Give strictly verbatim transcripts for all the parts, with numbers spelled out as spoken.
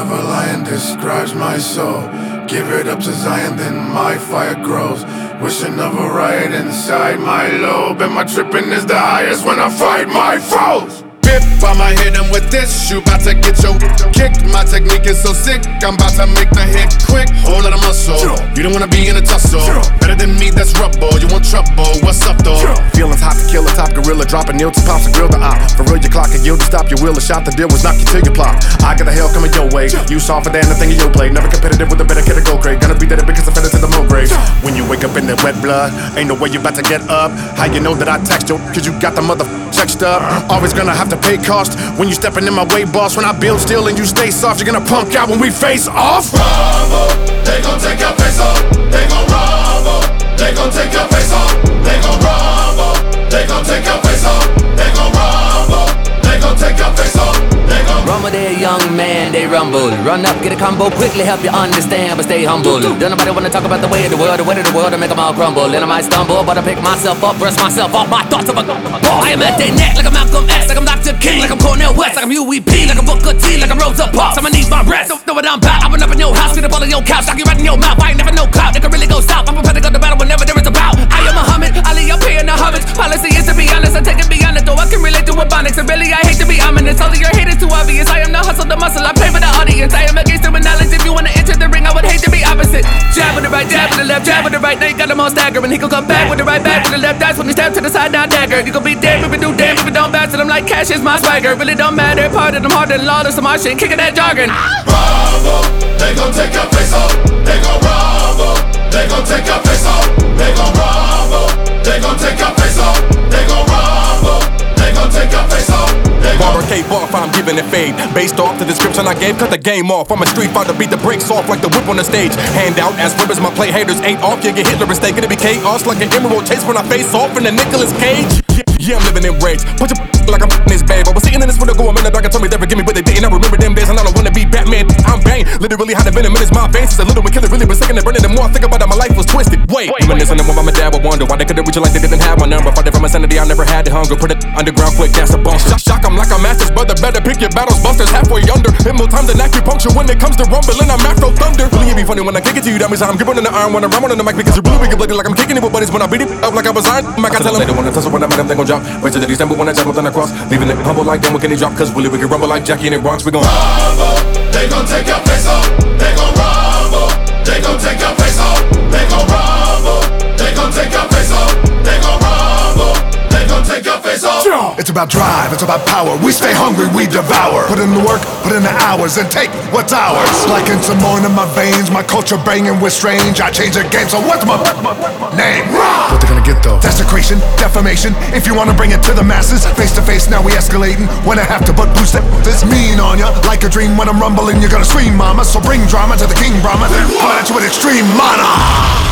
of a lion describes my soul. Give it up to Zion, then my fire grows. Wishing of a riot inside my lobe, and my tripping is the highest when I fight my foes. Bip, I'ma hit him with this. You bout to get your kicked. My technique is so sick, I'm about to make the hit quick. Whole lot of muscle, you don't wanna be in a tussle. Better than me, that's rubble. You want trouble, what's up though? Feelings hot to kill a top gorilla, dropping nil to pops and grill the eye. For real, your clock and yield to stop your wheel. A shot the deal was knock you till you plop. I got the hell coming your way. You soft for that and the thing in your play. Never competitive with a better kid to go grade. Gonna be that because I fed it to the mo grave. When you wake up in that wet blood, ain't no way you about to get up. How you know that I text you? Cause you got the mother checked up. Always gonna have to pay cost when you stepping in my way, boss. When I build still and you stay soft, you're gonna punk out when we face off. Rumble, they gon' take your face off. They gon' rumble, they gon' take your face off. They gon' rumble, they gon' take your face off. They gon' rumble, they gon' take your face off. They gon' rumble there, young man, they rumble. Run up, get a combo, quickly help you understand, but stay humble. Don't nobody wanna talk about the way of the world, the way of the world, and make them all crumble. And I might stumble, but I pick myself up, brush myself off my thoughts of a ball. I am at their neck like I'm Malcolm X, like I'm Doctor King, like I'm Cornel West, like I'm U E P, like I'm Booker T, like I'm Rosa Parks. I'ma need my rest, don't know what I'm about. I run up in your house, get up all on your couch, knock you right in your mouth. I ain't never no clout, they can really go south. I'm prepared to go to battle whenever there is a bout. I am Muhammad Ali, I'm paying the homage. Policy is to be honest, I take it beyond it, though I can relate to Ebonics. And really, I hate to be ominous, all of your hate is too obvious. I am the hustle, the muscle, I pay for the audience. I am against the knowledge. If you wanna enter the ring, I would hate to be opposite. Jab with the right, jab with the left, jab with the right. Now you got them all staggering. He gon' come back with the right, back with the left. That's when he stab to the side, down dagger. You gon' be damned if you do damn if you don't bounce. And I'm like, cash is my swagger. Really don't matter. Part of them harder than lawless. Some shit, kicking that jargon. rumble, they gon' take your face off. They gon' rumble, they gon' take your face off. They gon' rumble, they gon' take your face off. They gon' rumble, they gon' take your face off. Barber cave off, I'm giving it fade. Based off the description I gave, cut the game off. I'm a street fighter, beat the brakes off like the whip on the stage. Hand out as ribbons, my play haters ain't off. You get Hitler instead, gonna be chaos like an emerald chase when I face off in the Nicolas Cage. Yeah, I'm living in rage. Put your like I'm this babe. I was sitting in this window going, man, the dog told me they forgive me, but they didn't. I remember them days and I don't wanna be Batman. I'm Bane. Literally had a venom in my veins. It's a little bit killer, really been sick and burning. The more I think about it, my life was twisted. Wait, reminiscing of when my dad would wonder why they couldn't reach it like they didn't have my number. Fighting from insanity, I never had the hunger. Put it underground quick, that's a bunker. Shock, shock 'em like a master's brother. Better pick your battles, busters halfway under. Hit more times than acupuncture when it comes to rumbling. I'm Afro Thunder. Really, it be funny when I kick it to you. That means I'm gripping on the iron when I run on the mic because you're really wicked bloody like I'm kicking it with buddies. When I beat it up like I was iron, I can tell them they don't wanna tussle when I make them, they gon' drop. Wait till they stumble when I jump up on the cross. Leaving it humble like them, when can they drop? Cause really we can rumble like Jackie in the Bronx. We gon' rumble, they gon' take your face off. They gon' rumble, they gon' take your face off. They gon' rumble, they gon' take your face off. They gon' rumble, they gon' take your face off. It's about drive, it's about power. We stay hungry, we devour. Put in the work, put in the hours, and take what's ours. Like in some more in my veins, my culture banging with strange. I change the game, so what's my name? What they gonna get though? Desecration, defamation. If you wanna bring it to the masses, face to face, now we escalating. When I have to put boost this mean on ya, like a dream. When I'm rumbling, you're gonna scream, mama. So bring drama to the King Brahma. Come at you with extreme mana.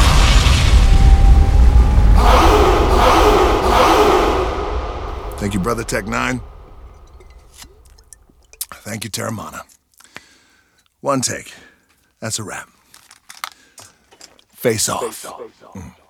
Thank you, Brother Tech Nine. Thank you, Terramana. One take. That's a wrap. Face off. Face off. Mm.